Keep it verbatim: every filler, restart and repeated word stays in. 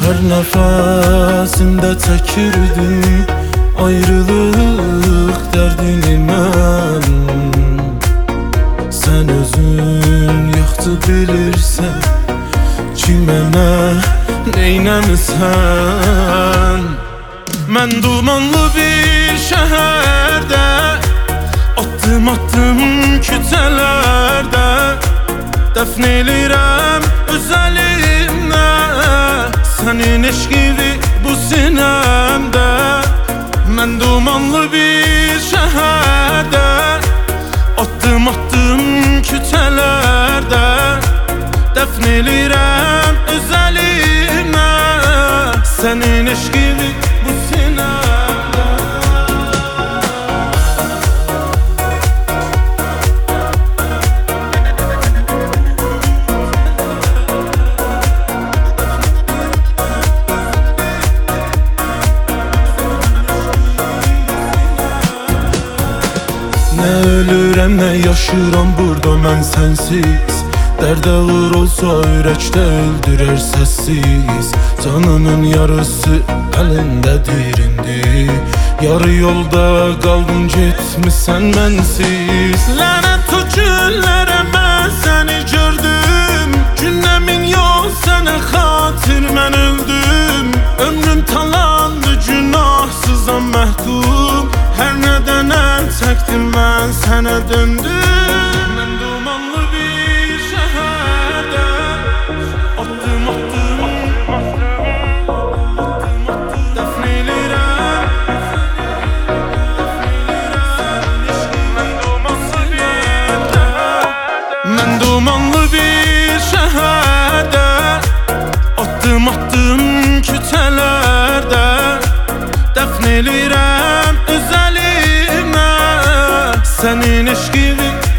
Her nefesimde çekirdim ayrılık derdini mən. Sen özün yaxşı bilirsən ki mənə neynəmisən. Mən dumanlı bir şəhərdə attım attım küçələrdə, dəfn elirəm öz əlimlə sənin eşqivi bu sinəmdə. Mən dumanlı bir şəhərdə attım attım küçələrdə, dəfn elirəm öz əlimlə sənin eşqivi bu sinəmdə. Nə ölürəm, nə yaşıram burada mən sənsiz. Dərd ağır olsa ürəkdə öldürər səssiz. Canımın yarısı əlindədir indi, yarı yolda qaldım getmisən mənsiz. Lənət o günlərə mən səni gördüm, gündəmin yox sənə xatir mən öldüm. Ömrüm talandı, günahsızam məhdum, hər nədən əl çəkdim mən sənə döndüm. Mən dumanlı bir şəhərdə attım attım dəfn elirəm. Mən dumanlı bir şəhərdə attım attım küçələrdə, dəfn elirəm öz əlimlə sənin eşqivi